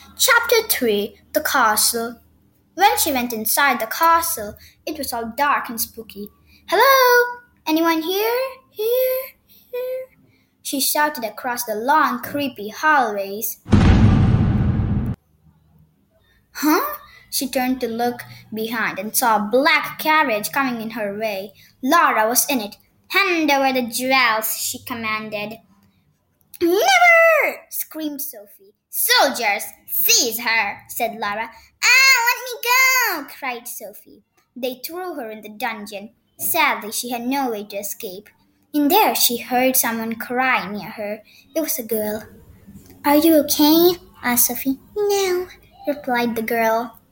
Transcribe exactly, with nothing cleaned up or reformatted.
Chapter three The Castle. When she went inside the castle, it was all dark and spooky. Hello? Anyone here? Here? Here? She shouted across the long, creepy hallways. Huh? She turned to look behind and saw a black carriage coming in her way. Laura was in it. Hand over the jewels, she commanded. Never! Screamed Sophie. Soldiers, seize her, said Laura. Ah, let me go! Cried Sophie. They threw her in the dungeon. Sadly, she had no way to escape. In there, she heard someone cry near her. It was a girl. Are you okay? Asked Sophie. No, replied the girl.